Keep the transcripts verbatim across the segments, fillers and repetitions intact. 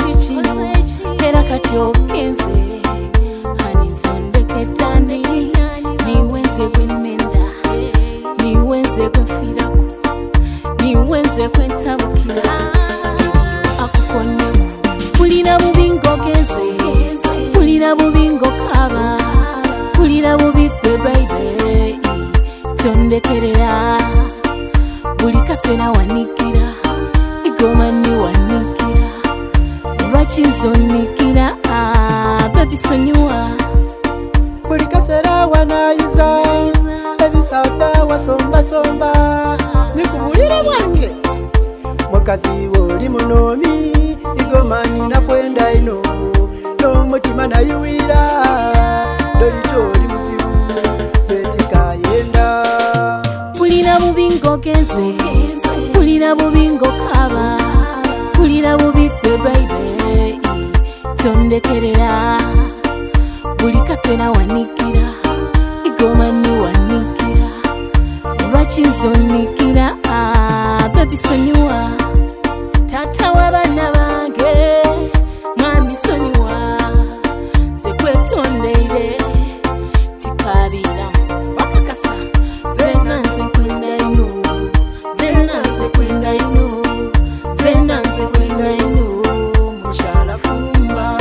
kikino era kati ogenze anizondeketani niwenze gwenenda niwenze gwenfirako niwenze gwentabukira akukonyemu kulira bubi ng'ogenze kulira bubi ng'okaba kulira bubi gwe baby tondekerera buli kaseera wanikira igoma ni wanikira lwaki nzonikira baby sonyiwa buli kaseera wanayiza ebisada wasombasomba nikubulira bwange mukazi woli munomi igoma ninakwenda ino n'omutima nayuwira dolitoli muzibu setikayenda kulira bubi ng'ogenze kulira bubi ng'okaba kulira bubi gwe baby tondekerera buli kaseera wanikira igoma ni wanikira lwaki nzonikira baby sonyiwa tata w'abaana bange mwami sonyiwa ze kwetondeire tikabiramu wakakasa zena nze kwenda ino zena nze kwenda ino zena nze kwenda ino mukyala fumba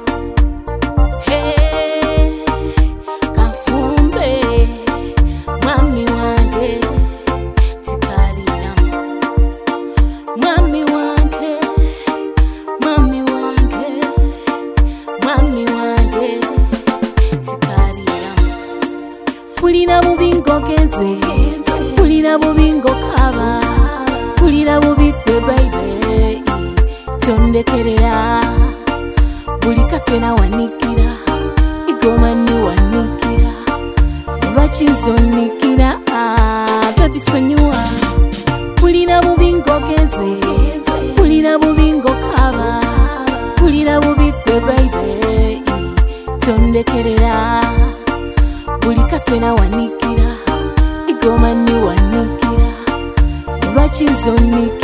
hey kafumbe mwami wange tikabiramu mwami wange mwami wange mwami wange tikabiramu kulira bubi ng'ogenze kulira bubi ng'okaba kulira bubi gwe baby tondekerera buli kaseera wanikira igoma ni wanikira lwaki nzonikira baby sonyiwa kulira bubi ng'ogenze kulira bubi ng'okaba kulira bubi gwe baby tondekerera buli kaseera wanikira igoma ni wanikira lwaki nzonikira